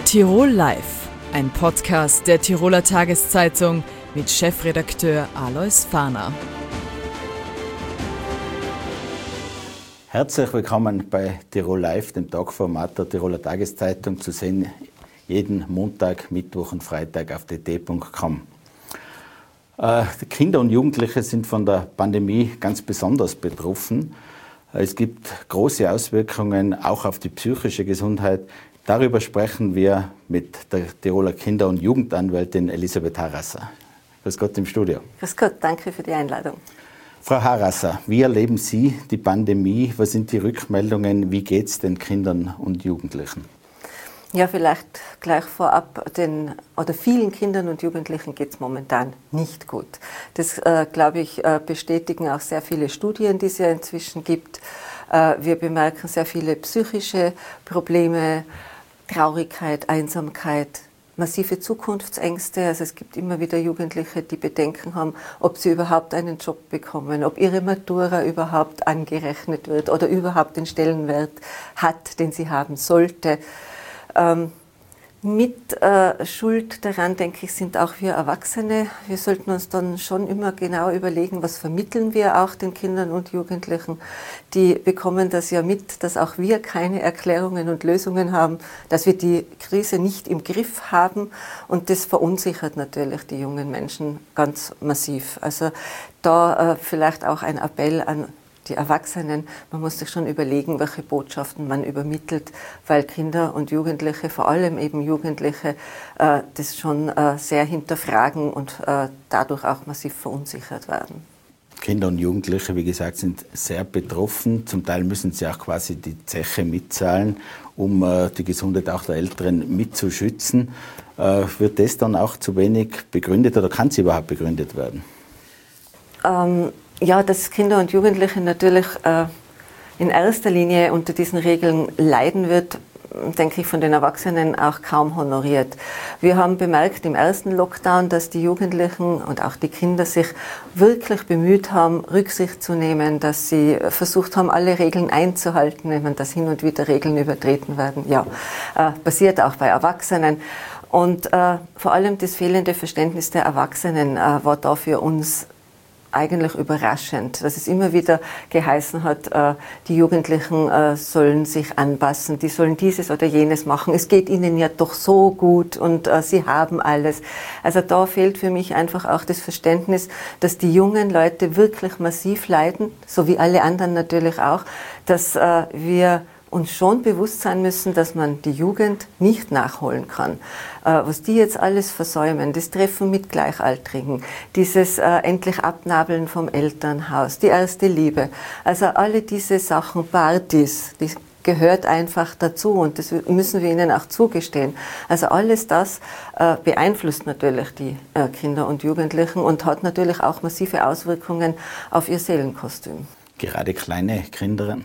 Tirol Live, ein Podcast der Tiroler Tageszeitung mit Chefredakteur Alois Fahner. Herzlich willkommen bei Tirol Live, dem Talkformat der Tiroler Tageszeitung, zu sehen jeden Montag, Mittwoch und Freitag auf tt.com. Die Kinder und Jugendliche sind von der Pandemie ganz besonders betroffen. Es gibt große Auswirkungen auch auf die psychische Gesundheit. Darüber sprechen wir mit der Tiroler Kinder- und Jugendanwältin Elisabeth Harrasser. Grüß Gott im Studio. Grüß Gott, danke für die Einladung. Frau Harrasser, wie erleben Sie die Pandemie? Was sind die Rückmeldungen? Wie geht es den Kindern und Jugendlichen? Ja, vielleicht gleich vorab, vielen Kindern und Jugendlichen geht es momentan nicht gut. Das, glaube ich, bestätigen auch sehr viele Studien, die es ja inzwischen gibt. Wir bemerken sehr viele psychische Probleme, Traurigkeit, Einsamkeit, massive Zukunftsängste. Also es gibt immer wieder Jugendliche, die Bedenken haben, ob sie überhaupt einen Job bekommen, ob ihre Matura überhaupt angerechnet wird oder überhaupt den Stellenwert hat, den sie haben sollte. Mit Schuld daran, denke ich, sind auch wir Erwachsene. Wir sollten uns dann schon immer genau überlegen, was vermitteln wir auch den Kindern und Jugendlichen. Die bekommen das ja mit, dass auch wir keine Erklärungen und Lösungen haben, dass wir die Krise nicht im Griff haben. Und das verunsichert natürlich die jungen Menschen ganz massiv. Also da vielleicht auch ein Appell an die Erwachsenen, man muss sich schon überlegen, welche Botschaften man übermittelt, weil Kinder und Jugendliche, vor allem eben Jugendliche, das schon sehr hinterfragen und dadurch auch massiv verunsichert werden. Kinder und Jugendliche, wie gesagt, sind sehr betroffen. Zum Teil müssen sie auch quasi die Zeche mitzahlen, um die Gesundheit auch der Älteren mitzuschützen. Wird das dann auch zu wenig begründet oder kann es überhaupt begründet werden? Ja, dass Kinder und Jugendliche natürlich in erster Linie unter diesen Regeln leiden wird, denke ich, von den Erwachsenen auch kaum honoriert. Wir haben bemerkt im ersten Lockdown, dass die Jugendlichen und auch die Kinder sich wirklich bemüht haben, Rücksicht zu nehmen, dass sie versucht haben, alle Regeln einzuhalten, wenn dass hin und wieder Regeln übertreten werden. Ja, passiert auch bei Erwachsenen. Und vor allem das fehlende Verständnis der Erwachsenen war da für uns eigentlich überraschend, dass es immer wieder geheißen hat, die Jugendlichen sollen sich anpassen, die sollen dieses oder jenes machen. Es geht ihnen ja doch so gut und sie haben alles. Also da fehlt für mich einfach auch das Verständnis, dass die jungen Leute wirklich massiv leiden, so wie alle anderen natürlich auch, dass wir uns schon bewusst sein müssen, dass man die Jugend nicht nachholen kann. Was die jetzt alles versäumen, das Treffen mit Gleichaltrigen, dieses endlich Abnabeln vom Elternhaus, die erste Liebe, also alle diese Sachen, Partys, die gehört einfach dazu und das müssen wir ihnen auch zugestehen. Also alles das beeinflusst natürlich die Kinder und Jugendlichen und hat natürlich auch massive Auswirkungen auf ihr Seelenkostüm. Gerade kleine Kinder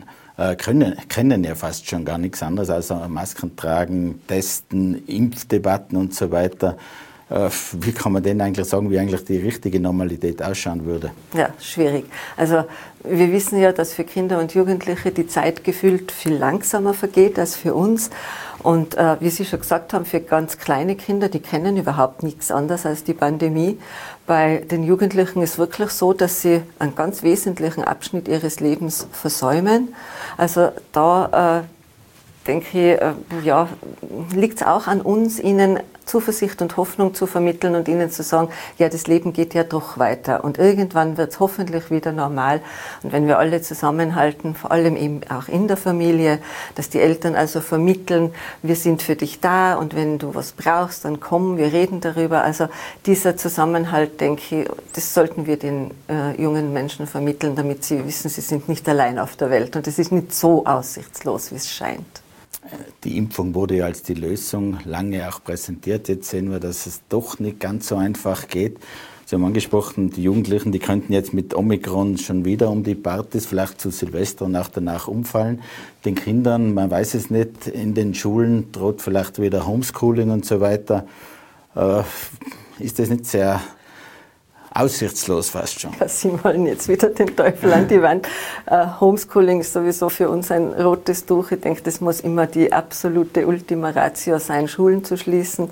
kennen ja fast schon gar nichts anderes als Masken tragen, testen, Impfdebatten und so weiter. Wie kann man denn eigentlich sagen, wie eigentlich die richtige Normalität ausschauen würde? Ja, schwierig. Also wir wissen ja, dass für Kinder und Jugendliche die Zeit gefühlt viel langsamer vergeht als für uns. Und wie Sie schon gesagt haben, für ganz kleine Kinder, die kennen überhaupt nichts anderes als die Pandemie. Bei den Jugendlichen ist wirklich so, dass sie einen ganz wesentlichen Abschnitt ihres Lebens versäumen. Also da denke ich, ja, liegt es auch an uns, ihnen Zuversicht und Hoffnung zu vermitteln und ihnen zu sagen, ja, das Leben geht ja doch weiter und irgendwann wird es hoffentlich wieder normal. Und wenn wir alle zusammenhalten, vor allem eben auch in der Familie, dass die Eltern also vermitteln, wir sind für dich da und wenn du was brauchst, dann komm, wir reden darüber. Also dieser Zusammenhalt, denke ich, das sollten wir den jungen Menschen vermitteln, damit sie wissen, sie sind nicht allein auf der Welt und es ist nicht so aussichtslos, wie es scheint. Die Impfung wurde ja als die Lösung lange auch präsentiert. Jetzt sehen wir, dass es doch nicht ganz so einfach geht. Sie haben angesprochen, die Jugendlichen, die könnten jetzt mit Omikron schon wieder um die Partys, vielleicht zu Silvester und auch danach umfallen. Den Kindern, man weiß es nicht, in den Schulen droht vielleicht wieder Homeschooling und so weiter. Ist das nicht sehr aussichtslos fast schon. Ja, Sie wollen jetzt wieder den Teufel an die Wand. Homeschooling ist sowieso für uns ein rotes Tuch. Ich denke, das muss immer die absolute Ultima Ratio sein, Schulen zu schließen.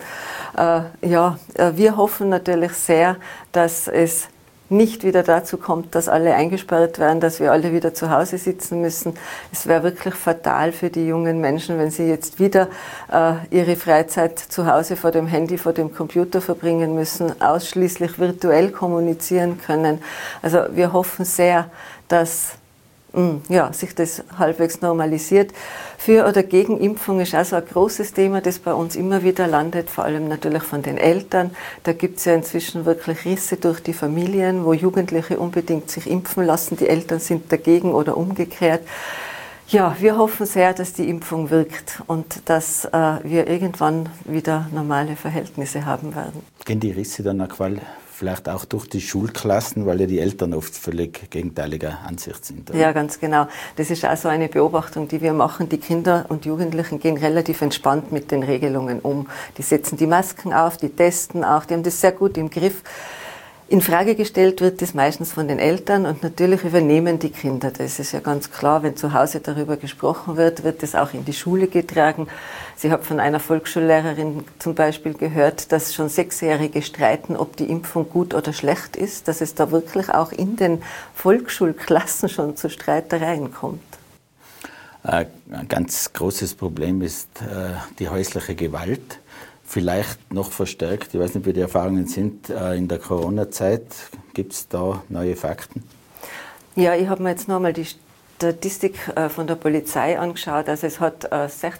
Wir hoffen natürlich sehr, dass es nicht wieder dazu kommt, dass alle eingesperrt werden, dass wir alle wieder zu Hause sitzen müssen. Es wäre wirklich fatal für die jungen Menschen, wenn sie jetzt wieder ihre Freizeit zu Hause vor dem Handy, vor dem Computer verbringen müssen, ausschließlich virtuell kommunizieren können. Also wir hoffen sehr, dass sich das halbwegs normalisiert. Für oder gegen Impfung ist also ein großes Thema, das bei uns immer wieder landet, vor allem natürlich von den Eltern. Da gibt es ja inzwischen wirklich Risse durch die Familien, wo Jugendliche unbedingt sich impfen lassen, die Eltern sind dagegen oder umgekehrt. Ja, wir hoffen sehr, dass die Impfung wirkt und dass wir irgendwann wieder normale Verhältnisse haben werden. Gehen die Risse dann vielleicht auch durch die Schulklassen, weil ja die Eltern oft völlig gegenteiliger Ansicht sind? Oder? Ja, ganz genau. Das ist also eine Beobachtung, die wir machen. Die Kinder und Jugendlichen gehen relativ entspannt mit den Regelungen um. Die setzen die Masken auf, die testen auch, die haben das sehr gut im Griff. In Frage gestellt wird das meistens von den Eltern und natürlich übernehmen die Kinder. Das ist ja ganz klar, wenn zu Hause darüber gesprochen wird, wird das auch in die Schule getragen. Ich habe von einer Volksschullehrerin zum Beispiel gehört, dass schon 6-Jährige streiten, ob die Impfung gut oder schlecht ist, dass es da wirklich auch in den Volksschulklassen schon zu Streitereien kommt. Ein ganz großes Problem ist die häusliche Gewalt. Vielleicht noch verstärkt, ich weiß nicht, wie die Erfahrungen sind, in der Corona-Zeit. Gibt es da neue Fakten? Ja, ich habe mir jetzt nochmal die Statistik von der Polizei angeschaut. Also es hat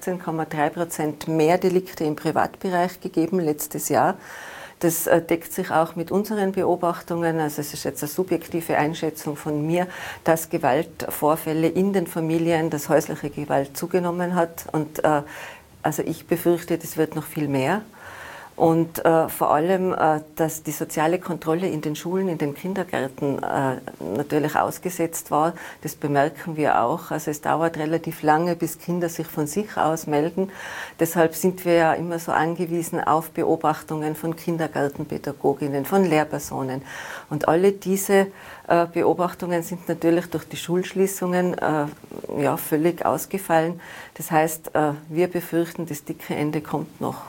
16,3% mehr Delikte im Privatbereich gegeben letztes Jahr. Das deckt sich auch mit unseren Beobachtungen. Also es ist jetzt eine subjektive Einschätzung von mir, dass Gewaltvorfälle in den Familien, dass häusliche Gewalt zugenommen hat. Und also ich befürchte, das wird noch viel mehr. Und vor allem, dass die soziale Kontrolle in den Schulen, in den Kindergärten natürlich ausgesetzt war, das bemerken wir auch. Also es dauert relativ lange, bis Kinder sich von sich aus melden. Deshalb sind wir ja immer so angewiesen auf Beobachtungen von Kindergartenpädagoginnen, von Lehrpersonen. Und alle diese Beobachtungen sind natürlich durch die Schulschließungen völlig ausgefallen. Das heißt, wir befürchten, das dicke Ende kommt noch.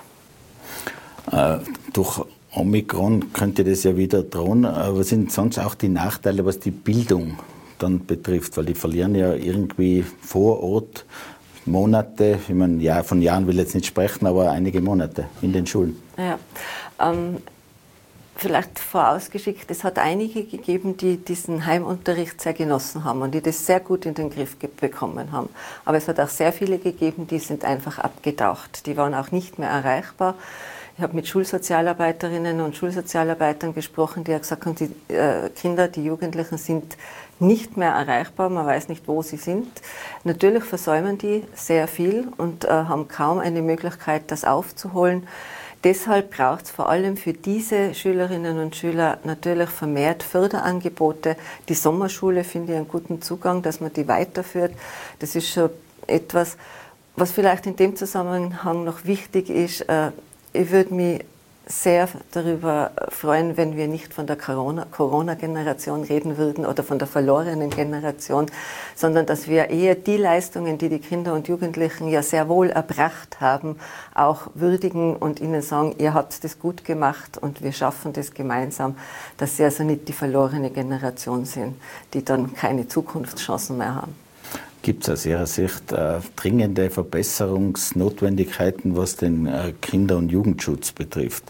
Durch Omikron könnte das ja wieder drohen. Was sind sonst auch die Nachteile, was die Bildung dann betrifft? Weil die verlieren ja irgendwie vor Ort Monate, ich meine, ja, von Jahren will ich jetzt nicht sprechen, aber einige Monate in den Schulen. Ja, vielleicht vorausgeschickt, es hat einige gegeben, die diesen Heimunterricht sehr genossen haben und die das sehr gut in den Griff bekommen haben. Aber es hat auch sehr viele gegeben, die sind einfach abgetaucht. Die waren auch nicht mehr erreichbar. Ich habe mit Schulsozialarbeiterinnen und Schulsozialarbeitern gesprochen, die gesagt haben, die Kinder, die Jugendlichen sind nicht mehr erreichbar, man weiß nicht, wo sie sind. Natürlich versäumen die sehr viel und haben kaum eine Möglichkeit, das aufzuholen. Deshalb braucht es vor allem für diese Schülerinnen und Schüler natürlich vermehrt Förderangebote. Die Sommerschule finde ich einen guten Zugang, dass man die weiterführt. Das ist schon etwas, was vielleicht in dem Zusammenhang noch wichtig ist. Ich würde mich sehr darüber freuen, wenn wir nicht von der Corona-Generation reden würden oder von der verlorenen Generation, sondern dass wir eher die Leistungen, die die Kinder und Jugendlichen ja sehr wohl erbracht haben, auch würdigen und ihnen sagen, ihr habt das gut gemacht und wir schaffen das gemeinsam, dass sie also nicht die verlorene Generation sind, die dann keine Zukunftschancen mehr haben. Gibt es aus Ihrer Sicht dringende Verbesserungsnotwendigkeiten, was den Kinder- und Jugendschutz betrifft?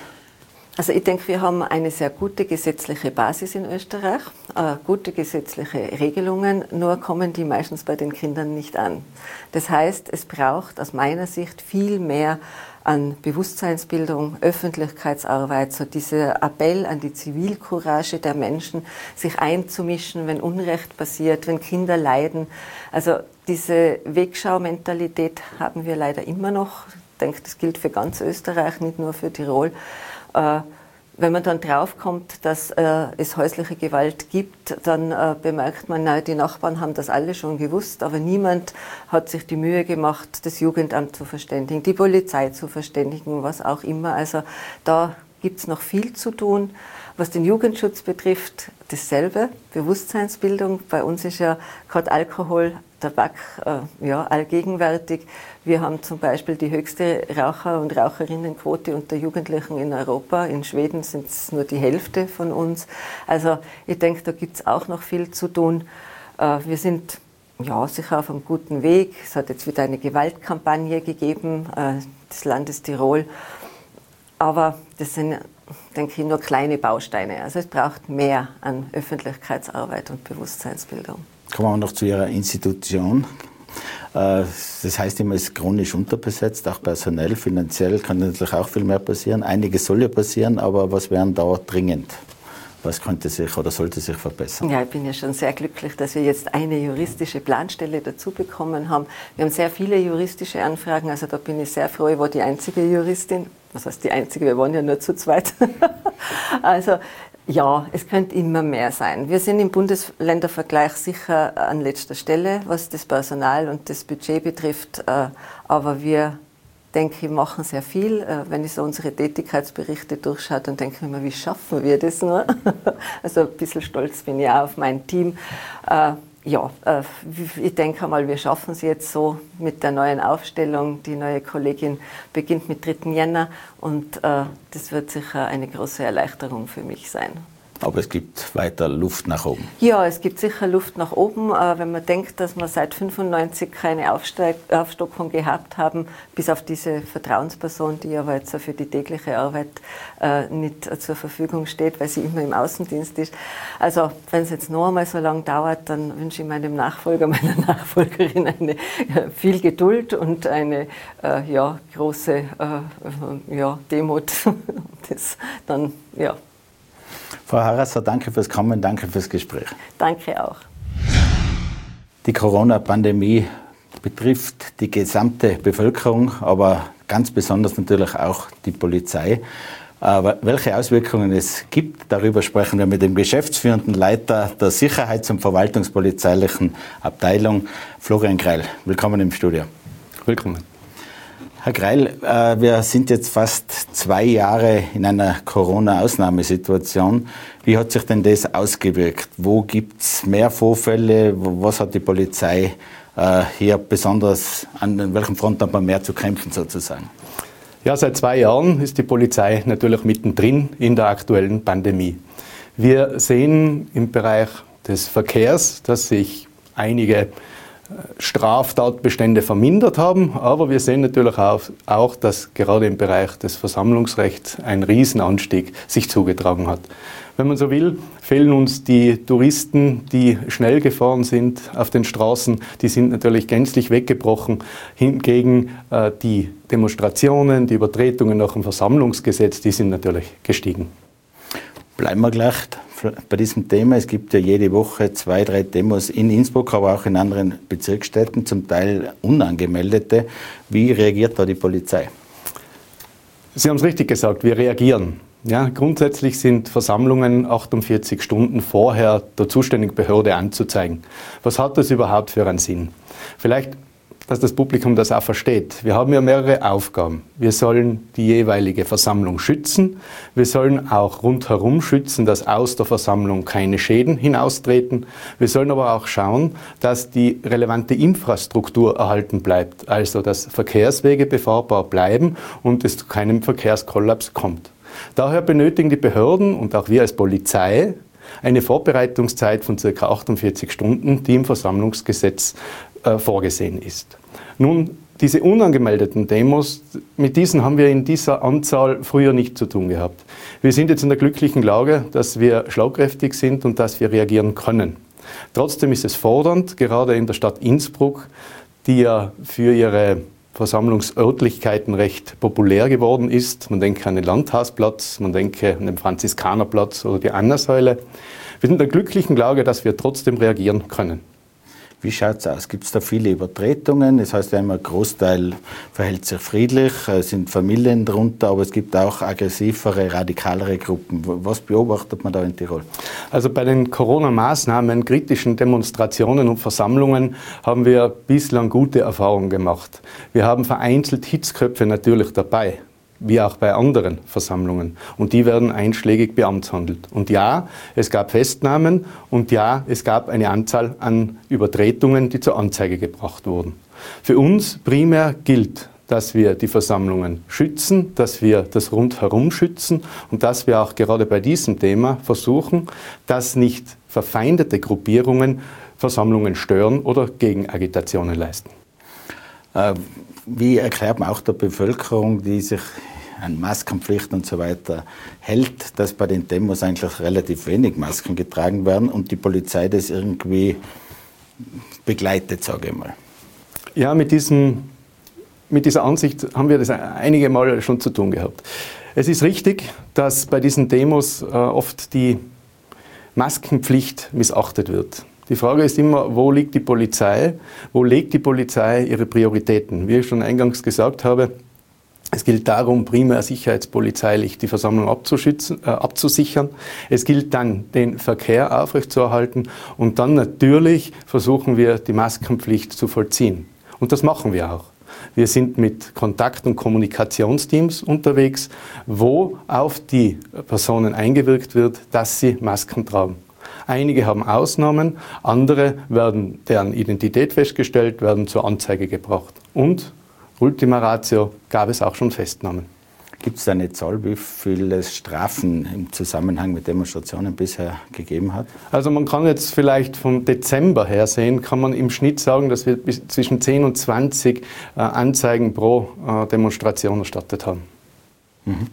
Also ich denke, wir haben eine sehr gute gesetzliche Basis in Österreich, gute gesetzliche Regelungen, nur kommen die meistens bei den Kindern nicht an. Das heißt, es braucht aus meiner Sicht viel mehr an Bewusstseinsbildung, Öffentlichkeitsarbeit, so dieser Appell an die Zivilcourage der Menschen, sich einzumischen, wenn Unrecht passiert, wenn Kinder leiden. Also diese Wegschau-Mentalität haben wir leider immer noch. Ich denke, das gilt für ganz Österreich, nicht nur für Tirol. Wenn man dann draufkommt, dass es häusliche Gewalt gibt, dann bemerkt man, na, die Nachbarn haben das alle schon gewusst, aber niemand hat sich die Mühe gemacht, das Jugendamt zu verständigen, die Polizei zu verständigen, was auch immer. Also da gibt es noch viel zu tun. Was den Jugendschutz betrifft, dasselbe, Bewusstseinsbildung. Bei uns ist ja gerade Alkohol, Tabak allgegenwärtig. Wir haben zum Beispiel die höchste Raucher- und Raucherinnenquote unter Jugendlichen in Europa. In Schweden sind es nur die Hälfte von uns. Also ich denke, da gibt es auch noch viel zu tun. Wir sind sicher auf einem guten Weg. Es hat jetzt wieder eine Gewaltkampagne gegeben des Landes Tirol. Aber das sind, denke ich, nur kleine Bausteine. Also es braucht mehr an Öffentlichkeitsarbeit und Bewusstseinsbildung. Kommen wir noch zu Ihrer Institution. Das heißt immer, es ist chronisch unterbesetzt, auch personell, finanziell kann natürlich auch viel mehr passieren. Einiges soll ja passieren, aber was wäre da dringend? Was könnte sich oder sollte sich verbessern? Ja, ich bin ja schon sehr glücklich, dass wir jetzt eine juristische Planstelle dazu bekommen haben. Wir haben sehr viele juristische Anfragen, also da bin ich sehr froh. Ich war die einzige Juristin. Was heißt die einzige? Wir waren ja nur zu zweit. Also ja, es könnte immer mehr sein. Wir sind im Bundesländervergleich sicher an letzter Stelle, was das Personal und das Budget betrifft. Aber wir, denke ich, machen sehr viel. Wenn ich so unsere Tätigkeitsberichte durchschaue, dann denke ich mir, wie schaffen wir das nur? Also ein bisschen stolz bin ich auch auf mein Team. Ich denke mal, wir schaffen es jetzt so mit der neuen Aufstellung. Die neue Kollegin beginnt mit 3. Jänner und das wird sicher eine große Erleichterung für mich sein. Aber es gibt weiter Luft nach oben. Ja, es gibt sicher Luft nach oben. Wenn man denkt, dass wir seit 1995 keine Aufstockung gehabt haben, bis auf diese Vertrauensperson, die aber jetzt für die tägliche Arbeit nicht zur Verfügung steht, weil sie immer im Außendienst ist. Also wenn es jetzt noch einmal so lange dauert, dann wünsche ich meinem Nachfolger, meiner Nachfolgerin eine viel Geduld und eine große Demut. Das dann, ja. Frau Harasser, danke fürs Kommen, danke fürs Gespräch. Danke auch. Die Corona-Pandemie betrifft die gesamte Bevölkerung, aber ganz besonders natürlich auch die Polizei. Aber welche Auswirkungen es gibt, darüber sprechen wir mit dem geschäftsführenden Leiter der Sicherheits- und Verwaltungspolizeilichen Abteilung, Florian Greil. Willkommen im Studio. Willkommen. Herr Greil, wir sind jetzt fast 2 Jahre in einer Corona-Ausnahmesituation. Wie hat sich denn das ausgewirkt? Wo gibt es mehr Vorfälle? Was hat die Polizei hier besonders, an welchem Front hat man mehr zu kämpfen sozusagen? Ja, seit 2 Jahren ist die Polizei natürlich mittendrin in der aktuellen Pandemie. Wir sehen im Bereich des Verkehrs, dass sich einige Straftatbestände vermindert haben, aber wir sehen natürlich auch, dass gerade im Bereich des Versammlungsrechts ein Riesenanstieg sich zugetragen hat. Wenn man so will, fehlen uns die Touristen, die schnell gefahren sind auf den Straßen, die sind natürlich gänzlich weggebrochen. Hingegen die Demonstrationen, die Übertretungen nach dem Versammlungsgesetz, die sind natürlich gestiegen. Bleiben wir gleich bei diesem Thema. Es gibt ja jede Woche 2, 3 Demos in Innsbruck, aber auch in anderen Bezirksstädten, zum Teil unangemeldete. Wie reagiert da die Polizei? Sie haben es richtig gesagt, wir reagieren. Ja, grundsätzlich sind Versammlungen 48 Stunden vorher der zuständigen Behörde anzuzeigen. Was hat das überhaupt für einen Sinn? Vielleicht, dass das Publikum das auch versteht. Wir haben ja mehrere Aufgaben. Wir sollen die jeweilige Versammlung schützen. Wir sollen auch rundherum schützen, dass aus der Versammlung keine Schäden hinaustreten. Wir sollen aber auch schauen, dass die relevante Infrastruktur erhalten bleibt, also dass Verkehrswege befahrbar bleiben und es zu keinem Verkehrskollaps kommt. Daher benötigen die Behörden und auch wir als Polizei eine Vorbereitungszeit von ca. 48 Stunden, die im Versammlungsgesetz vorgesehen ist. Nun, diese unangemeldeten Demos, mit diesen haben wir in dieser Anzahl früher nicht zu tun gehabt. Wir sind jetzt in der glücklichen Lage, dass wir schlagkräftig sind und dass wir reagieren können. Trotzdem ist es fordernd, gerade in der Stadt Innsbruck, die ja für ihre Versammlungsörtlichkeiten recht populär geworden ist. Man denke an den Landhausplatz, man denke an den Franziskanerplatz oder die Annasäule. Wir sind in der glücklichen Lage, dass wir trotzdem reagieren können. Wie schaut es aus? Gibt es da viele Übertretungen? Das heißt ja immer, ein Großteil verhält sich friedlich, es sind Familien drunter, aber es gibt auch aggressivere, radikalere Gruppen. Was beobachtet man da in Tirol? Also bei den Corona-Maßnahmen, kritischen Demonstrationen und Versammlungen haben wir bislang gute Erfahrungen gemacht. Wir haben vereinzelt Hitzköpfe natürlich dabei. wie auch bei anderen Versammlungen. Und die werden einschlägig beamtshandelt. Und ja, es gab Festnahmen und ja, es gab eine Anzahl an Übertretungen, die zur Anzeige gebracht wurden. Für uns primär gilt, dass wir die Versammlungen schützen, dass wir das Rundherum schützen und dass wir auch gerade bei diesem Thema versuchen, dass nicht verfeindete Gruppierungen Versammlungen stören oder Gegenagitationen leisten. Wie erklärt man auch der Bevölkerung, die sich an Maskenpflicht und so weiter hält, dass bei den Demos eigentlich relativ wenig Masken getragen werden und die Polizei das irgendwie begleitet, sage ich mal? Ja, mit dieser Ansicht haben wir das einige Mal schon zu tun gehabt. Es ist richtig, dass bei diesen Demos oft die Maskenpflicht missachtet wird. Die Frage ist immer, wo liegt die Polizei? Wo legt die Polizei ihre Prioritäten? Wie ich schon eingangs gesagt habe, es gilt darum, primär sicherheitspolizeilich die Versammlung abzusichern. Es gilt dann, den Verkehr aufrechtzuerhalten. Und dann natürlich versuchen wir, die Maskenpflicht zu vollziehen. Und das machen wir auch. Wir sind mit Kontakt- und Kommunikationsteams unterwegs, wo auf die Personen eingewirkt wird, dass sie Masken tragen. Einige haben Ausnahmen, andere deren Identität festgestellt, werden zur Anzeige gebracht. Und Ultima Ratio gab es auch schon Festnahmen. Gibt es eine Zahl, wie viele Strafen im Zusammenhang mit Demonstrationen bisher gegeben hat? Also man kann jetzt vielleicht vom Dezember her sehen, kann man im Schnitt sagen, dass wir zwischen 10 und 20 Anzeigen pro Demonstration erstattet haben. Mhm.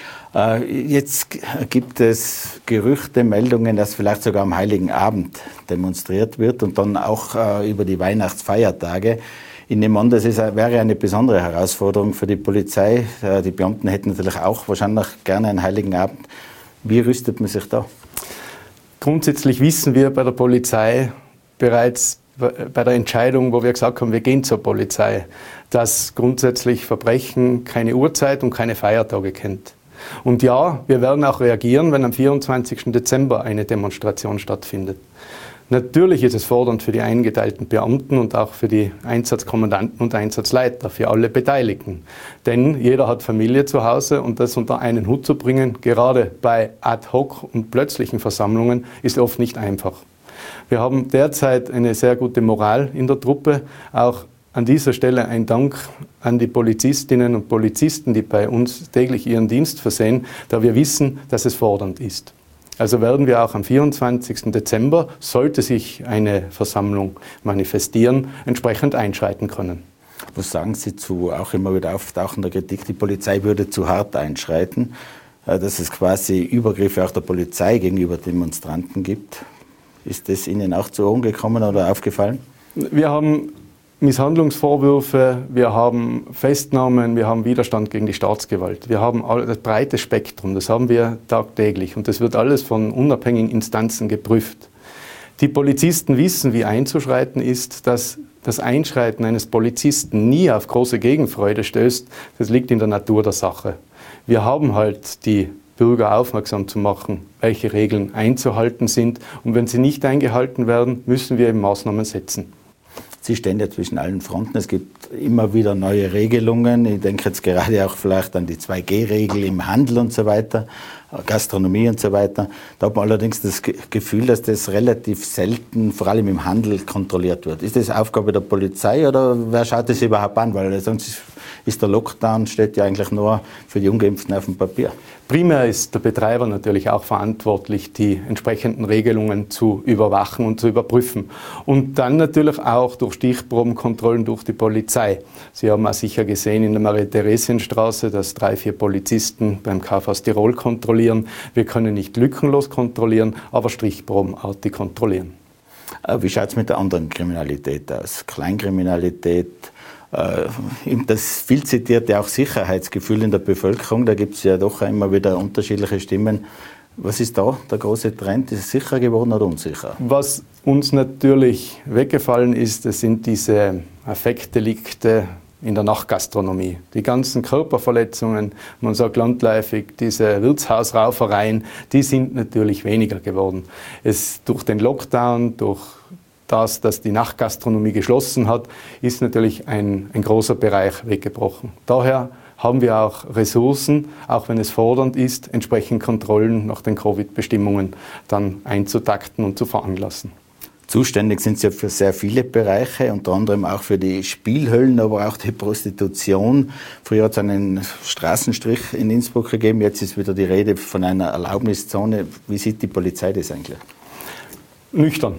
Jetzt gibt es Gerüchte, Meldungen, dass vielleicht sogar am Heiligen Abend demonstriert wird und dann auch über die Weihnachtsfeiertage. Ich nehme an, das wäre eine besondere Herausforderung für die Polizei. Die Beamten hätten natürlich auch wahrscheinlich gerne einen Heiligen Abend. Wie rüstet man sich da? Grundsätzlich wissen wir bei der Polizei bereits bei der Entscheidung, wo wir gesagt haben, wir gehen zur Polizei, dass grundsätzlich Verbrechen keine Uhrzeit und keine Feiertage kennt. Und ja, wir werden auch reagieren, wenn am 24. Dezember eine Demonstration stattfindet. Natürlich ist es fordernd für die eingeteilten Beamten und auch für die Einsatzkommandanten und Einsatzleiter, für alle Beteiligten. Denn jeder hat Familie zu Hause und das unter einen Hut zu bringen, gerade bei ad-hoc und plötzlichen Versammlungen, ist oft nicht einfach. Wir haben derzeit eine sehr gute Moral in der Truppe. Auch an dieser Stelle ein Dank an die Polizistinnen und Polizisten, die bei uns täglich ihren Dienst versehen, da wir wissen, dass es fordernd ist. Also werden wir auch am 24. Dezember, sollte sich eine Versammlung manifestieren, entsprechend einschreiten können. Was sagen Sie zu auch immer wieder auftauchender Kritik, die Polizei würde zu hart einschreiten, dass es quasi Übergriffe auch der Polizei gegenüber Demonstranten gibt? Ist das Ihnen auch zu Ohren gekommen oder aufgefallen? Wir haben Misshandlungsvorwürfe, wir haben Festnahmen, wir haben Widerstand gegen die Staatsgewalt. Wir haben das breite Spektrum, das haben wir tagtäglich und das wird alles von unabhängigen Instanzen geprüft. Die Polizisten wissen, wie einzuschreiten ist, dass das Einschreiten eines Polizisten nie auf große Gegenfreude stößt, das liegt in der Natur der Sache. Wir haben halt die Bürger aufmerksam zu machen, welche Regeln einzuhalten sind und wenn sie nicht eingehalten werden, müssen wir eben Maßnahmen setzen. Sie stehen ja zwischen allen Fronten. Es gibt immer wieder neue Regelungen. Ich denke jetzt gerade auch vielleicht an die 2G-Regel im Handel und so weiter, Gastronomie und so weiter. Da hat man allerdings das Gefühl, dass das relativ selten, vor allem im Handel, kontrolliert wird. Ist das Aufgabe der Polizei oder wer schaut das überhaupt an? Weil sonst ist der Lockdown, steht ja eigentlich nur für die Ungeimpften auf dem Papier. Primär ist der Betreiber natürlich auch verantwortlich, die entsprechenden Regelungen zu überwachen und zu überprüfen. Und dann natürlich auch durch Stichprobenkontrollen durch die Polizei. Sie haben auch sicher gesehen in der Marie-Theresien-Straße, dass 3-4 Polizisten beim KV Tirol kontrollieren. Wir können nicht lückenlos kontrollieren, aber stichprobenartig kontrollieren. Wie schaut es mit der anderen Kriminalität aus? Kleinkriminalität? Das viel zitierte auch Sicherheitsgefühl in der Bevölkerung, da gibt es ja doch immer wieder unterschiedliche Stimmen. Was ist da der große Trend? Ist es sicher geworden oder unsicher? Was uns natürlich weggefallen ist, das sind diese Affektdelikte in der Nachtgastronomie. Die ganzen Körperverletzungen, man sagt landläufig, diese Wirtshausraufereien, die sind natürlich weniger geworden. Durch den Lockdown, durch dass die Nachtgastronomie geschlossen hat, ist natürlich ein großer Bereich weggebrochen. Daher haben wir auch Ressourcen, auch wenn es fordernd ist, entsprechend Kontrollen nach den Covid-Bestimmungen dann einzutakten und zu veranlassen. Zuständig sind Sie ja für sehr viele Bereiche, unter anderem auch für die Spielhöllen, aber auch die Prostitution. Früher hat es einen Straßenstrich in Innsbruck gegeben, jetzt ist wieder die Rede von einer Erlaubniszone. Wie sieht die Polizei das eigentlich? Nüchtern.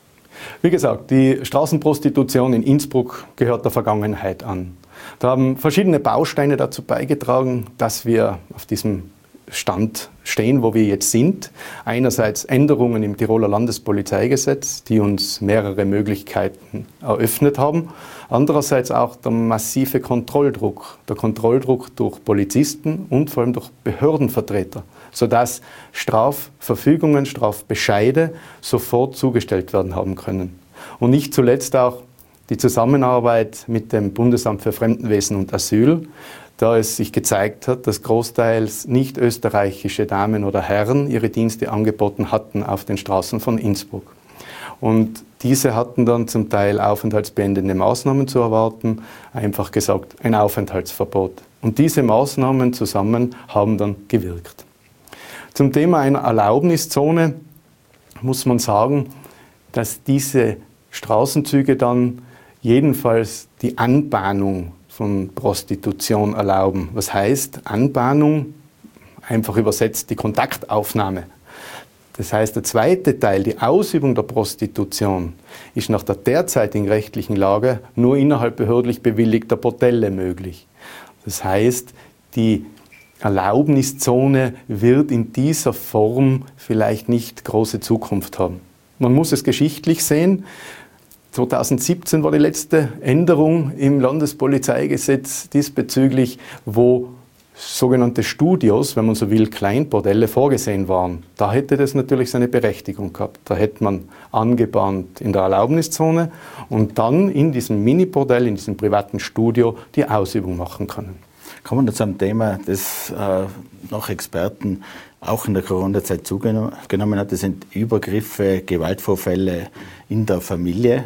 Wie gesagt, die Straßenprostitution in Innsbruck gehört der Vergangenheit an. Da haben verschiedene Bausteine dazu beigetragen, dass wir auf diesem Stand stehen, wo wir jetzt sind. Einerseits Änderungen im Tiroler Landespolizeigesetz, die uns mehrere Möglichkeiten eröffnet haben. Andererseits auch der massive Kontrolldruck. Der Kontrolldruck durch Polizisten und vor allem durch Behördenvertreter, sodass Strafverfügungen, Strafbescheide sofort zugestellt werden haben können. Und nicht zuletzt auch die Zusammenarbeit mit dem Bundesamt für Fremdenwesen und Asyl, da es sich gezeigt hat, dass großteils nicht österreichische Damen oder Herren ihre Dienste angeboten hatten auf den Straßen von Innsbruck. Und diese hatten dann zum Teil aufenthaltsbeendende Maßnahmen zu erwarten, einfach gesagt ein Aufenthaltsverbot. Und diese Maßnahmen zusammen haben dann gewirkt. Zum Thema einer Erlaubniszone muss man sagen, dass diese Straßenzüge dann jedenfalls die Anbahnung von Prostitution erlauben. Was heißt Anbahnung? Einfach übersetzt die Kontaktaufnahme. Das heißt, der zweite Teil, die Ausübung der Prostitution, ist nach der derzeitigen rechtlichen Lage nur innerhalb behördlich bewilligter Bordelle möglich. Das heißt, die Erlaubniszone wird in dieser Form vielleicht nicht große Zukunft haben. Man muss es geschichtlich sehen. 2017 war die letzte Änderung im Landespolizeigesetz diesbezüglich, wo sogenannte Studios, wenn man so will, Kleinbordelle vorgesehen waren. Da hätte das natürlich seine Berechtigung gehabt. Da hätte man angebahnt in der Erlaubniszone und dann in diesem Mini-Bordell, in diesem privaten Studio die Ausübung machen können. Kommen wir zu einem Thema, das nach Experten auch in der Corona-Zeit zugenommen hat. Das sind Übergriffe, Gewaltvorfälle in der Familie.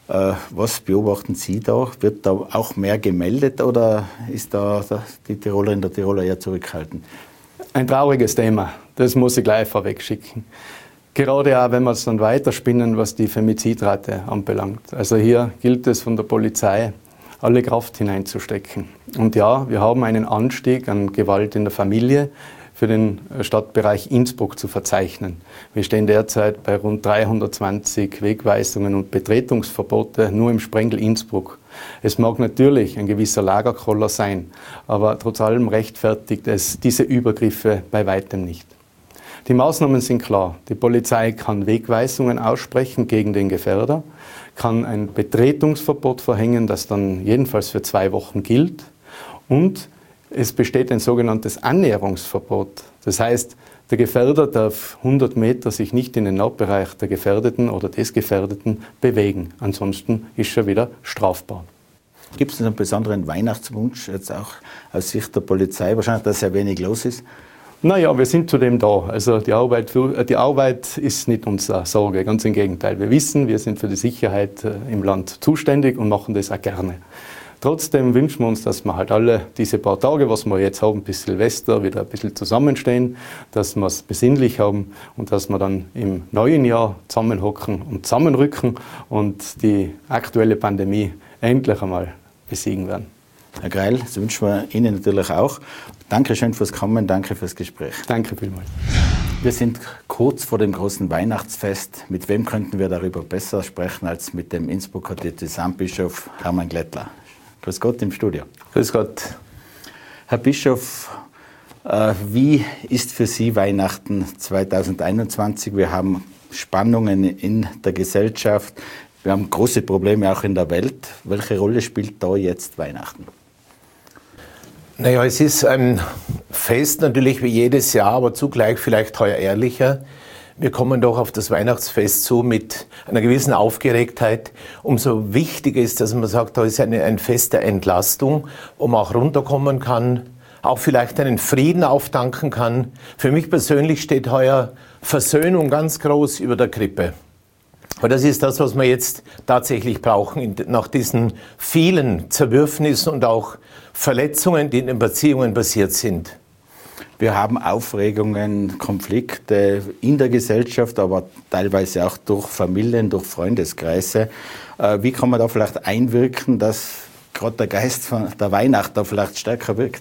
Was beobachten Sie da? Wird da auch mehr gemeldet oder ist da die Tirolerin, der Tiroler eher zurückhaltend? Ein trauriges Thema, das muss ich gleich vorweg schicken. Gerade auch, wenn wir es dann weiterspinnen, was die Femizidrate anbelangt. Also hier gilt es von der Polizei, alle Kraft hineinzustecken. Und ja, wir haben einen Anstieg an Gewalt in der Familie für den Stadtbereich Innsbruck zu verzeichnen. Wir stehen derzeit bei rund 320 Wegweisungen und Betretungsverbote nur im Sprengel Innsbruck. Es mag natürlich ein gewisser Lagerkoller sein, aber trotz allem rechtfertigt es diese Übergriffe bei weitem nicht. Die Maßnahmen sind klar. Die Polizei kann Wegweisungen aussprechen gegen den Gefährder, kann ein Betretungsverbot verhängen, das dann jedenfalls für 2 Wochen gilt, und es besteht ein sogenanntes Annäherungsverbot. Das heißt, der Gefährder darf 100 Meter sich nicht in den Nahbereich der Gefährdeten oder des Gefährdeten bewegen. Ansonsten ist er wieder strafbar. Gibt es einen besonderen Weihnachtswunsch, jetzt auch aus Sicht der Polizei? Wahrscheinlich, dass sehr wenig los ist. Naja, wir sind zudem da. Also die Arbeit ist nicht unsere Sorge, ganz im Gegenteil. Wir wissen, wir sind für die Sicherheit im Land zuständig und machen das auch gerne. Trotzdem wünschen wir uns, dass wir halt alle diese paar Tage, was wir jetzt haben, bis Silvester, wieder ein bisschen zusammenstehen, dass wir es besinnlich haben und dass wir dann im neuen Jahr zusammenhocken und zusammenrücken und die aktuelle Pandemie endlich einmal besiegen werden. Herr Greil, das wünschen wir Ihnen natürlich auch. Dankeschön fürs Kommen, danke fürs Gespräch. Danke vielmals. Wir sind kurz vor dem großen Weihnachtsfest. Mit wem könnten wir darüber besser sprechen als mit dem Innsbrucker Diözesanbischof Hermann Glättler? Grüß Gott im Studio. Grüß Gott. Herr Bischof, wie ist für Sie Weihnachten 2021? Wir haben Spannungen in der Gesellschaft, wir haben große Probleme auch in der Welt. Welche Rolle spielt da jetzt Weihnachten? Naja, es ist ein Fest natürlich wie jedes Jahr, aber zugleich vielleicht heuer ehrlicher. Wir kommen doch auf das Weihnachtsfest zu mit einer gewissen Aufgeregtheit. Umso wichtiger ist, dass man sagt, da ist ein Fest der Entlastung, wo man auch runterkommen kann, auch vielleicht einen Frieden auftanken kann. Für mich persönlich steht heuer Versöhnung ganz groß über der Krippe. Aber das ist das, was wir jetzt tatsächlich brauchen, nach diesen vielen Zerwürfnissen und auch Verletzungen, die in den Beziehungen passiert sind. Wir haben Aufregungen, Konflikte in der Gesellschaft, aber teilweise auch durch Familien, durch Freundeskreise. Wie kann man da vielleicht einwirken, dass gerade der Geist von der Weihnacht da vielleicht stärker wirkt?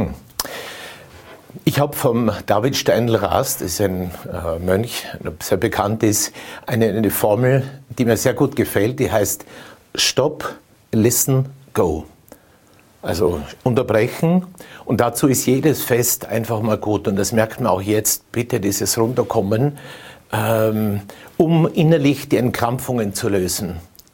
Ich habe vom David Steindl-Rast, das ist ein Mönch, der sehr bekannt ist, eine Formel, die mir sehr gut gefällt, die heißt Stop, Listen, Go. Also unterbrechen, und dazu ist jedes Fest einfach mal gut, und das merkt man auch jetzt, bitte dieses Runterkommen, um innerlich die Entkrampfungen zu lösen,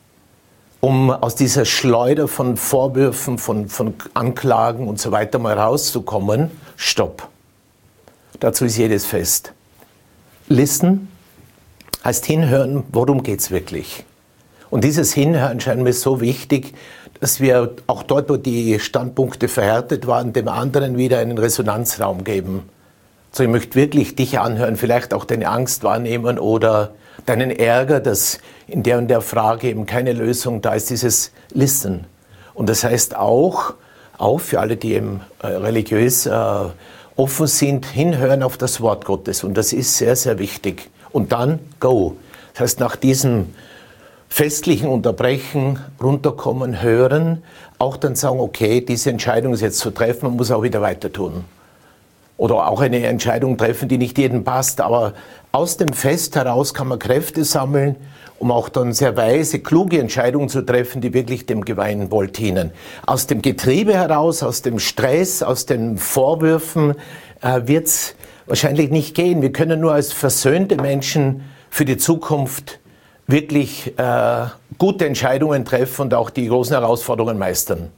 um aus dieser Schleuder von Vorwürfen, von Anklagen und so weiter mal rauszukommen. Stopp. Dazu ist jedes Fest. Listen heißt hinhören, worum geht es wirklich? Und dieses Hinhören scheint mir so wichtig, dass wir auch dort, wo die Standpunkte verhärtet waren, dem anderen wieder einen Resonanzraum geben. So, ich möchte wirklich dich anhören, vielleicht auch deine Angst wahrnehmen oder deinen Ärger, dass in der und der Frage eben keine Lösung da ist, dieses Listen. Und das heißt auch für alle, die eben religiös offen sind, hinhören auf das Wort Gottes. Und das ist sehr, sehr wichtig. Und dann go. Das heißt, nach diesem festlichen Unterbrechen, runterkommen, hören, auch dann sagen, okay, diese Entscheidung ist jetzt zu treffen, man muss auch wieder weiter tun. Oder auch eine Entscheidung treffen, die nicht jedem passt, aber aus dem Fest heraus kann man Kräfte sammeln, um auch dann sehr weise, kluge Entscheidungen zu treffen, die wirklich dem geweihten Volt dienen. Aus dem Getriebe heraus, aus dem Stress, aus den Vorwürfen wird es wahrscheinlich nicht gehen. Wir können nur als versöhnte Menschen für die Zukunft wirklich gute Entscheidungen treffen und auch die großen Herausforderungen meistern.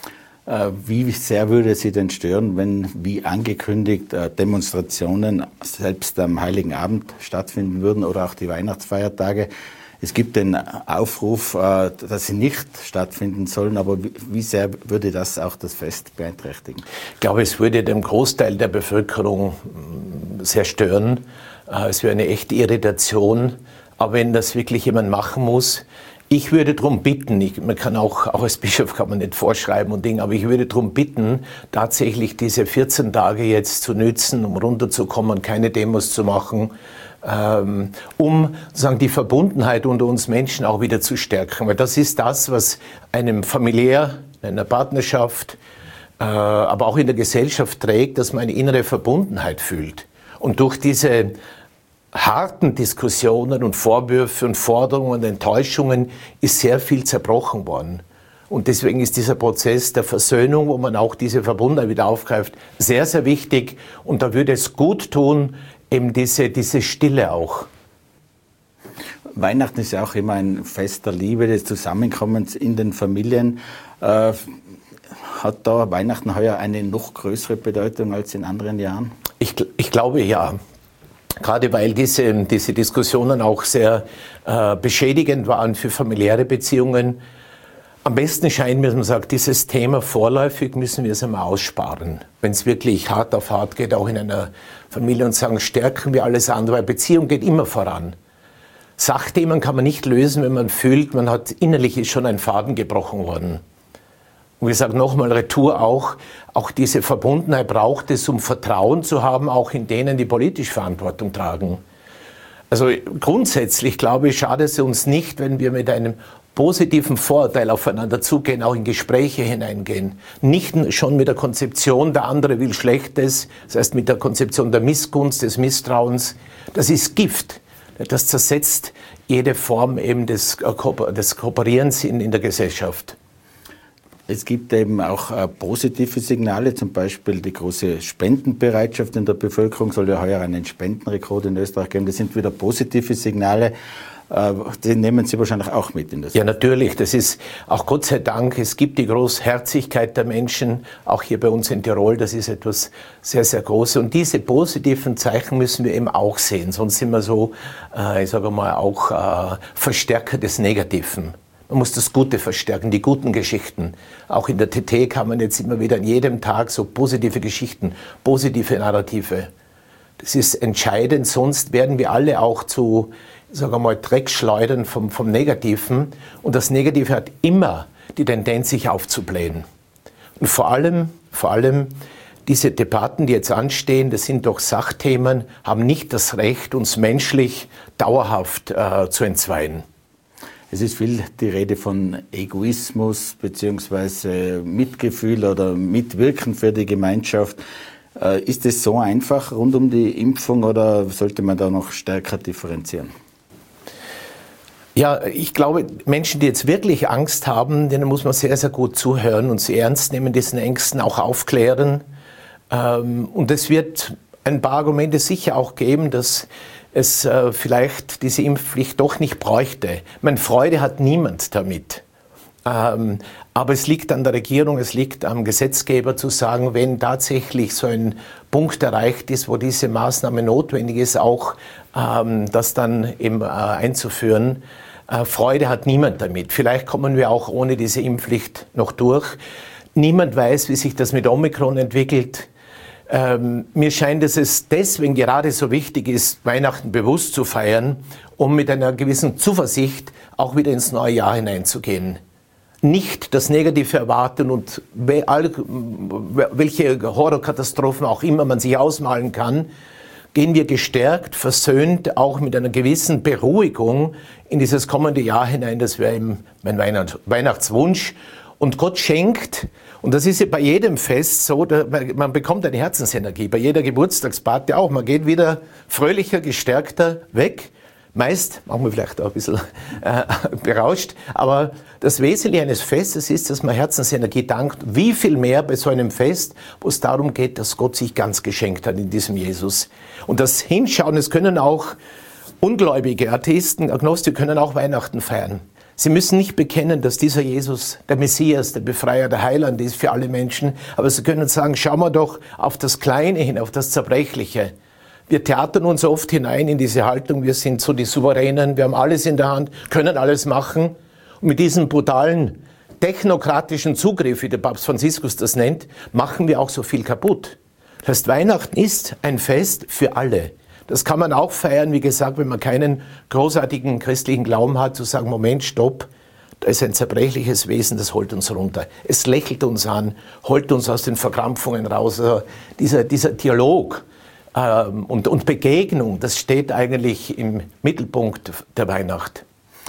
Wie sehr würde Sie denn stören, wenn, wie angekündigt, Demonstrationen selbst am Heiligen Abend stattfinden würden oder auch die Weihnachtsfeiertage? Es gibt den Aufruf, dass sie nicht stattfinden sollen, aber wie sehr würde das auch das Fest beeinträchtigen? Ich glaube, es würde dem Großteil der Bevölkerung sehr stören. Es wäre eine echte Irritation. Aber wenn das wirklich jemand machen muss, ich würde darum bitten, man kann auch als Bischof kann man nicht vorschreiben und Dinge, aber ich würde darum bitten, tatsächlich diese 14 Tage jetzt zu nützen, um runterzukommen, keine Demos zu machen, um sozusagen die Verbundenheit unter uns Menschen auch wieder zu stärken. Weil das ist das, was einem familiär, in einer Partnerschaft, aber auch in der Gesellschaft trägt, dass man eine innere Verbundenheit fühlt. Und durch diese harten Diskussionen und Vorwürfe und Forderungen und Enttäuschungen ist sehr viel zerbrochen worden. Und deswegen ist dieser Prozess der Versöhnung, wo man auch diese Verbundenheit wieder aufgreift, sehr, sehr wichtig. Und da würde es gut tun, eben diese Stille auch. Weihnachten ist ja auch immer ein Fest der Liebe, des Zusammenkommens in den Familien. Hat da Weihnachten heuer eine noch größere Bedeutung als in anderen Jahren? Ich glaube, ja. Gerade weil diese Diskussionen auch sehr beschädigend waren für familiäre Beziehungen. Am besten scheint mir, dass man sagt, dieses Thema vorläufig müssen wir es einmal aussparen. Wenn es wirklich hart auf hart geht, auch in einer Familie, und sagen, stärken wir alles andere, weil Beziehung geht immer voran. Sachthemen kann man nicht lösen, wenn man fühlt, man hat innerlich ist schon ein Faden gebrochen worden. Und ich sage nochmal, Retour auch diese Verbundenheit braucht es, um Vertrauen zu haben, auch in denen, die politisch Verantwortung tragen. Also grundsätzlich, glaube ich, schadet es uns nicht, wenn wir mit einem positiven Vorurteil aufeinander zugehen, auch in Gespräche hineingehen. Nicht schon mit der Konzeption, der andere will Schlechtes, das heißt mit der Konzeption der Missgunst, des Misstrauens. Das ist Gift. Das zersetzt jede Form eben des Kooperierens in der Gesellschaft. Es gibt eben auch positive Signale, zum Beispiel die große Spendenbereitschaft in der Bevölkerung, soll ja heuer einen Spendenrekord in Österreich geben. Das sind wieder positive Signale, die nehmen Sie wahrscheinlich auch mit in das. Ja, natürlich. Das ist auch Gott sei Dank, es gibt die Großherzigkeit der Menschen, auch hier bei uns in Tirol, das ist etwas sehr, sehr Großes. Und diese positiven Zeichen müssen wir eben auch sehen, sonst sind wir so, ich sage mal, auch Verstärker des Negativen. Man muss das Gute verstärken, die guten Geschichten. Auch in der TT kann man jetzt immer wieder an jedem Tag so positive Geschichten, positive Narrative. Das ist entscheidend, sonst werden wir alle auch zu sage mal, Dreckschleudern vom Negativen. Und das Negative hat immer die Tendenz, sich aufzublähen. Und vor allem diese Debatten, die jetzt anstehen, das sind doch Sachthemen, haben nicht das Recht, uns menschlich dauerhaft zu entzweien. Es ist viel die Rede von Egoismus bzw. Mitgefühl oder Mitwirken für die Gemeinschaft. Ist es so einfach rund um die Impfung oder sollte man da noch stärker differenzieren? Ja, ich glaube, Menschen, die jetzt wirklich Angst haben, denen muss man sehr, sehr gut zuhören und sie ernst nehmen, diesen Ängsten auch aufklären. Und es wird ein paar Argumente sicher auch geben, dass es vielleicht diese Impfpflicht doch nicht bräuchte. Meine Freude hat niemand damit. Aber es liegt an der Regierung, es liegt am Gesetzgeber zu sagen, wenn tatsächlich so ein Punkt erreicht ist, wo diese Maßnahme notwendig ist, auch das dann eben einzuführen. Freude hat niemand damit. Vielleicht kommen wir auch ohne diese Impfpflicht noch durch. Niemand weiß, wie sich das mit Omikron entwickelt. Mir scheint, dass es deswegen gerade so wichtig ist, Weihnachten bewusst zu feiern, um mit einer gewissen Zuversicht auch wieder ins neue Jahr hineinzugehen. Nicht das Negative erwarten und welche Horrorkatastrophen auch immer man sich ausmalen kann, gehen wir gestärkt, versöhnt, auch mit einer gewissen Beruhigung in dieses kommende Jahr hinein. Das wäre eben mein Weihnachtswunsch. Und Gott schenkt, und das ist ja bei jedem Fest so, man bekommt eine Herzensenergie, bei jeder Geburtstagsparty auch. Man geht wieder fröhlicher, gestärkter weg. Meist, machen wir vielleicht auch ein bisschen berauscht, aber das Wesentliche eines Festes ist, dass man Herzensenergie dankt. Wie viel mehr bei so einem Fest, wo es darum geht, dass Gott sich ganz geschenkt hat in diesem Jesus. Und das Hinschauen, es können auch ungläubige Atheisten, Agnostiker können auch Weihnachten feiern. Sie müssen nicht bekennen, dass dieser Jesus der Messias, der Befreier, der Heiland ist für alle Menschen, aber sie können sagen, schauen wir doch auf das Kleine hin, auf das Zerbrechliche. Wir theatern uns oft hinein in diese Haltung, wir sind so die Souveränen, wir haben alles in der Hand, können alles machen. Und mit diesem brutalen, technokratischen Zugriff, wie der Papst Franziskus das nennt, machen wir auch so viel kaputt. Das heißt, Weihnachten ist ein Fest für alle. Das kann man auch feiern, wie gesagt, wenn man keinen großartigen christlichen Glauben hat, zu sagen, Moment, stopp, da ist ein zerbrechliches Wesen, das holt uns runter. Es lächelt uns an, holt uns aus den Verkrampfungen raus. Also dieser Dialog und Begegnung, das steht eigentlich im Mittelpunkt der Weihnacht.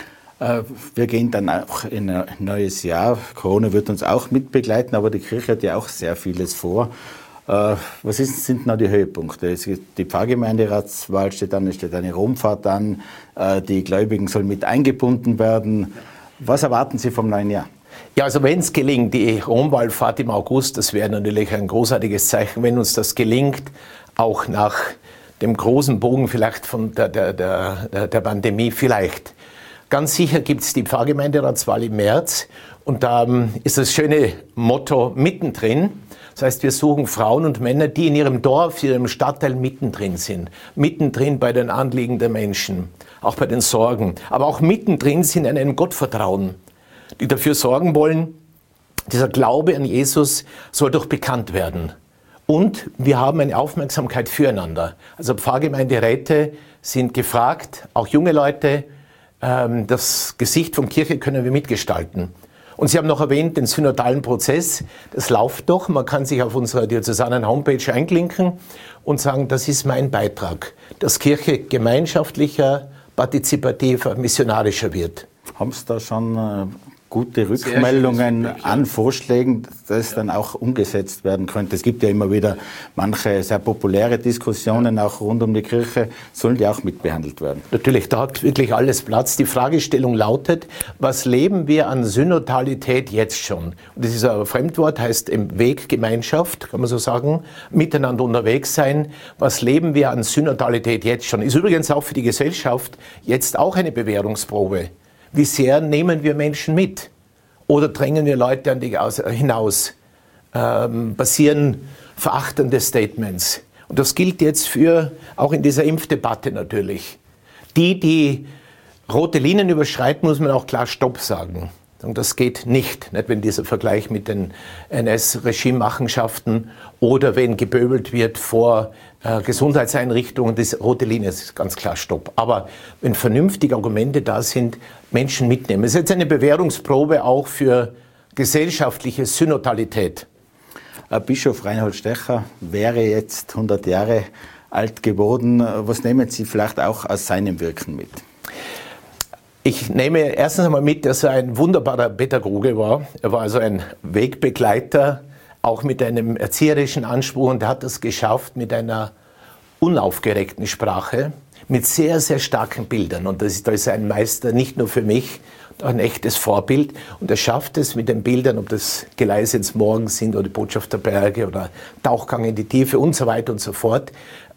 Wir gehen dann auch in ein neues Jahr. Corona wird uns auch mitbegleiten, aber die Kirche hat ja auch sehr vieles vor. Was sind noch die Höhepunkte? Die Pfarrgemeinderatswahl steht an, es steht eine Romfahrt an, die Gläubigen sollen mit eingebunden werden. Was erwarten Sie vom neuen Jahr? Ja, also wenn es gelingt, die Romwallfahrt im August, das wäre natürlich ein großartiges Zeichen, wenn uns das gelingt, auch nach dem großen Bogen vielleicht von der Pandemie vielleicht. Ganz sicher gibt es die Pfarrgemeinderatswahl im März und da ist das schöne Motto mittendrin. Das heißt, wir suchen Frauen und Männer, die in ihrem Dorf, in ihrem Stadtteil mittendrin sind. Mittendrin bei den Anliegen der Menschen, auch bei den Sorgen. Aber auch mittendrin sind in einem Gottvertrauen, die dafür sorgen wollen, dieser Glaube an Jesus soll doch bekannt werden. Und wir haben eine Aufmerksamkeit füreinander. Also Pfarrgemeinderäte sind gefragt, auch junge Leute. Das Gesicht von Kirche können wir mitgestalten. Und Sie haben noch erwähnt, den synodalen Prozess, das läuft doch. Man kann sich auf unserer diözesanen Homepage einklinken und sagen, das ist mein Beitrag, dass Kirche gemeinschaftlicher, partizipativer, missionarischer wird. Haben Sie da schon gute Rückmeldungen an Vorschlägen, dass dann auch umgesetzt werden könnte? Es gibt ja immer wieder manche sehr populäre Diskussionen auch rund um die Kirche. Sollen die auch mitbehandelt werden? Natürlich, da hat wirklich alles Platz. Die Fragestellung lautet, was leben wir an Synodalität jetzt schon? Und das ist ein Fremdwort, heißt im Weg Gemeinschaft, kann man so sagen, miteinander unterwegs sein. Was leben wir an Synodalität jetzt schon? Ist übrigens auch für die Gesellschaft jetzt auch eine Bewährungsprobe. Wie sehr nehmen wir Menschen mit? Oder drängen wir Leute an die hinaus? Passieren verachtende Statements? Und das gilt jetzt auch in dieser Impfdebatte natürlich. Die rote Linien überschreiten, muss man auch klar Stopp sagen. Das geht nicht, wenn dieser Vergleich mit den NS-Regimemachenschaften oder wenn geböbelt wird vor Gesundheitseinrichtungen, das rote Linie ist ganz klar Stopp. Aber wenn vernünftige Argumente da sind, Menschen mitnehmen. Es ist jetzt eine Bewährungsprobe auch für gesellschaftliche Synodalität. Bischof Reinhold Stecher wäre jetzt 100 Jahre alt geworden. Was nehmen Sie vielleicht auch aus seinem Wirken mit? Ich nehme erstens einmal mit, dass er ein wunderbarer Pädagoge war. Er war also ein Wegbegleiter, auch mit einem erzieherischen Anspruch, und er hat es geschafft mit einer unaufgeregten Sprache, mit sehr, sehr starken Bildern. Und da ist er ein Meister, nicht nur für mich, ein echtes Vorbild. Und er schafft es mit den Bildern, ob das Gleise ins Morgen sind oder die Botschaft der Berge oder Tauchgang in die Tiefe und so weiter und so fort,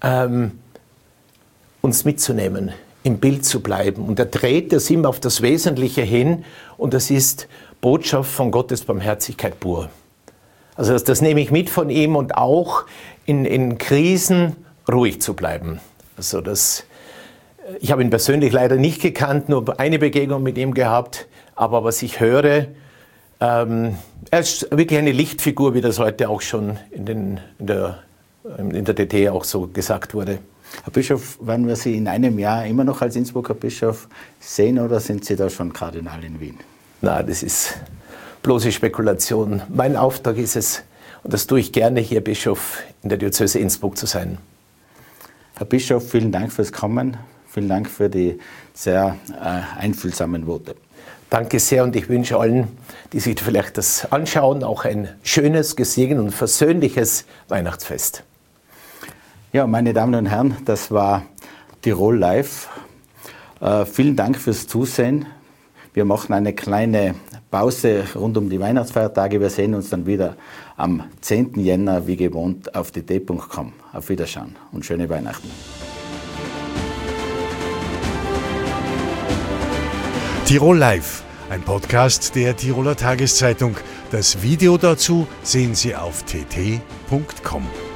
uns mitzunehmen, im Bild zu bleiben. Und er dreht es immer auf das Wesentliche hin, und das ist Botschaft von Gottes Barmherzigkeit pur. Also das nehme ich mit von ihm, und auch in Krisen ruhig zu bleiben. Also ich habe ihn persönlich leider nicht gekannt, nur eine Begegnung mit ihm gehabt, aber was ich höre, er ist wirklich eine Lichtfigur, wie das heute auch schon in der DT auch so gesagt wurde. Herr Bischof, werden wir Sie in einem Jahr immer noch als Innsbrucker Bischof sehen, oder sind Sie da schon Kardinal in Wien? Nein, das ist bloße Spekulation. Mein Auftrag ist es, und das tue ich gerne, hier Bischof in der Diözese Innsbruck zu sein. Herr Bischof, vielen Dank fürs Kommen. Vielen Dank für die sehr einfühlsamen Worte. Danke sehr, und ich wünsche allen, die sich vielleicht das anschauen, auch ein schönes, gesegnetes und versöhnliches Weihnachtsfest. Ja, meine Damen und Herren, das war Tirol Live. Vielen Dank fürs Zusehen. Wir machen eine kleine Pause rund um die Weihnachtsfeiertage. Wir sehen uns dann wieder am 10. Jänner, wie gewohnt, auf dt.com. Auf Wiederschauen und schöne Weihnachten. Tirol Live, ein Podcast der Tiroler Tageszeitung. Das Video dazu sehen Sie auf tt.com.